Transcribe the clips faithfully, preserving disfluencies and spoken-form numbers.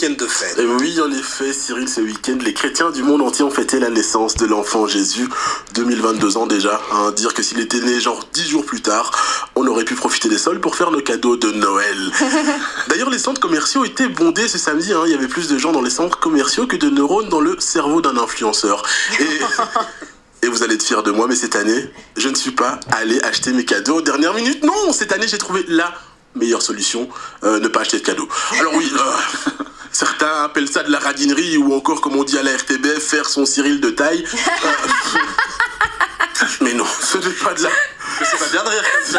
week-end de fête. Et oui, en effet, Cyril, ce week-end, les chrétiens du monde entier ont fêté la naissance de l'enfant Jésus, deux mille vingt-deux ans déjà. Hein, dire que s'il était né genre dix jours plus tard, on aurait pu profiter des soldes pour faire nos cadeaux de Noël. D'ailleurs, les centres commerciaux étaient bondés ce samedi. Hein, il y avait plus de gens dans les centres commerciaux que de neurones dans le cerveau d'un influenceur. Et... Et vous allez être fiers de moi, mais cette année, je ne suis pas allé acheter mes cadeaux aux dernières minutes. Non, cette année, j'ai trouvé la meilleure solution, euh, ne pas acheter de cadeaux. Alors oui, euh, certains appellent ça de la radinerie, ou encore, comme on dit à la R T B F, faire son Cyril de taille. Euh, mais non, ce n'est pas de la... C'est pas bien de rire comme ça.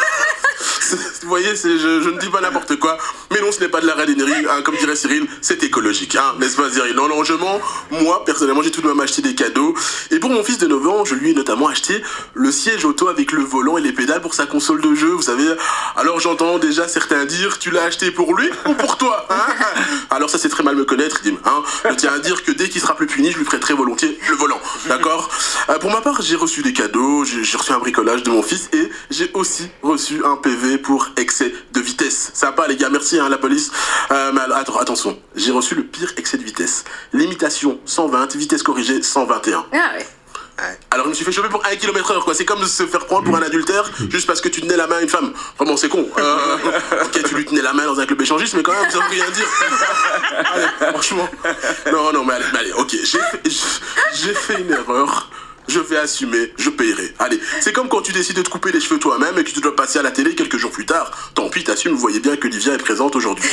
Vous voyez, c'est, je, je ne dis pas n'importe quoi, mais non, ce n'est pas de la radinerie, hein, comme dirait Cyril, c'est écologique, hein, n'est-ce pas Cyril? Non, non, je mens, moi, personnellement, j'ai tout de même acheté des cadeaux, et pour mon fils de neuf ans, je lui ai notamment acheté le siège auto avec le volant et les pédales pour sa console de jeu, vous savez. Alors j'entends déjà certains dire, tu l'as acheté pour lui ou pour toi, hein? Alors ça, c'est très mal me connaître, Dim, hein. Je tiens à dire que dès qu'il sera plus puni, je lui ferai très volontiers le volant, d'accord? euh, Pour ma part, j'ai reçu des cadeaux, j'ai, j'ai reçu un bricolage de mon fils, et j'ai aussi reçu un P V pour excès de vitesse. Sympa les gars, merci hein, la police. Euh, mais alors, attention, j'ai reçu le pire excès de vitesse. Limitation cent vingt, vitesse corrigée cent vingt et un. Ah ouais. Alors je me suis fait choper pour un kilomètre heure quoi. C'est comme se faire prendre pour un adultère juste parce que tu tenais la main à une femme. Vraiment c'est con. Euh, ok, tu lui tenais la main dans un club échangiste, mais quand même ça veut rien dire. Allez, franchement. Non non mais allez, mais allez ok, j'ai fait, j'ai fait une erreur. Je vais assumer, je payerai. Allez, c'est comme quand tu décides de te couper les cheveux toi-même et que tu dois passer à la télé quelques jours plus tard. Tant pis, t'assumes, vous voyez bien que Livia est présente aujourd'hui.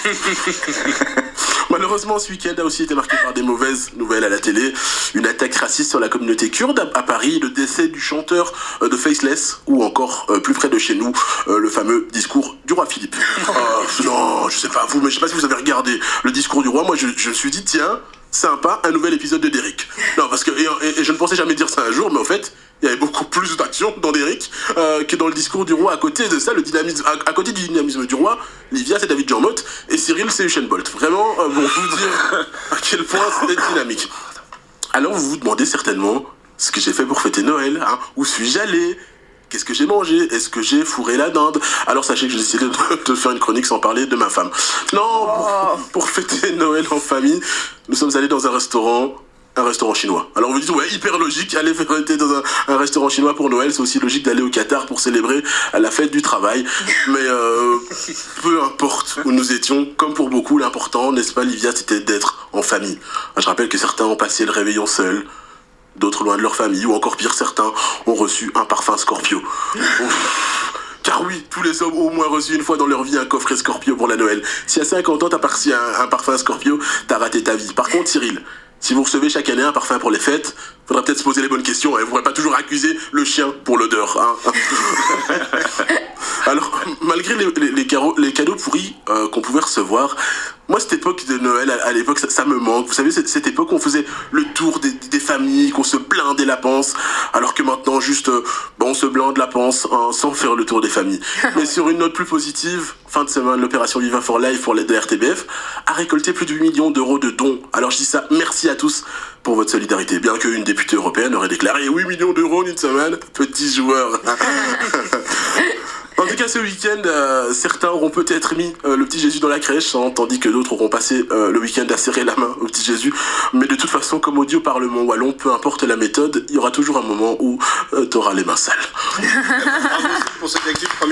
Malheureusement, ce week-end a aussi été marqué par des mauvaises nouvelles à la télé. Une attaque raciste sur la communauté kurde à Paris, le décès du chanteur de Faceless, ou encore, euh, plus près de chez nous, euh, le fameux discours du roi Philippe. Euh, non, je sais pas vous, mais je sais pas si vous avez regardé le discours du roi. Moi, je, je me suis dit, tiens... sympa, un nouvel épisode de Derrick. Non, parce que, et, et, et je ne pensais jamais dire ça un jour, mais en fait, il y avait beaucoup plus d'action dans Derrick euh, que dans le discours du roi. À côté de ça, le dynamisme, à, à côté du dynamisme du roi, Livia, c'est David Jean Motte, et Cyril, c'est Usain Bolt. Vraiment, euh, bon, vous dire à quel point c'était dynamique. Alors, vous vous demandez certainement ce que j'ai fait pour fêter Noël, hein, où suis-je allé? Qu'est-ce que j'ai mangé? Est-ce que j'ai fourré la dinde? Alors sachez que j'ai décidé de, de faire une chronique sans parler de ma femme. Non, pour, pour fêter Noël en famille, nous sommes allés dans un restaurant, un restaurant chinois. Alors on vous dit, ouais, hyper logique, aller fêter dans un, un restaurant chinois pour Noël, c'est aussi logique d'aller au Qatar pour célébrer la fête du travail. Mais euh, peu importe où nous étions, comme pour beaucoup, l'important, n'est-ce pas Livia, c'était d'être en famille. Je rappelle que certains ont passé le réveillon seuls, d'autres loin de leur famille, ou encore pire, certains ont reçu un parfum Scorpio. Car oui, tous les hommes ont au moins reçu une fois dans leur vie un coffret Scorpio pour la Noël. Si à cinquante ans t'as pas reçu un, un parfum Scorpio, t'as raté ta vie. Par contre, Cyril, si vous recevez chaque année un parfum pour les fêtes, faudra peut-être se poser les bonnes questions, hein. Vous ne pourrez pas toujours accuser le chien pour l'odeur, hein. Alors, malgré les, les, les, carreaux, les cadeaux pourris euh, qu'on pouvait recevoir, moi, cette époque de Noël, à, à l'époque, ça, ça me manque. Vous savez, cette, cette époque où on faisait le tour des, des familles, qu'on se blindait la panse, alors que maintenant, juste, euh, bon, on se blinde la panse hein, sans faire le tour des familles. Mais sur une note plus positive, fin de semaine, l'opération Viva for Life pour les R T B F a récolté plus de huit millions d'euros de dons. Alors, je dis ça, merci à tous pour votre solidarité. Bien qu'une députée européenne aurait déclaré huit millions d'euros en une semaine, petit joueur. En tout cas, ce week-end, euh, certains auront peut-être mis euh, le petit Jésus dans la crèche, hein, tandis que d'autres auront passé euh, le week-end à serrer la main au petit Jésus. Mais de toute façon, comme on dit au Parlement wallon, peu importe la méthode, il y aura toujours un moment où euh, t'auras les mains sales. Bravo pour cette lecture.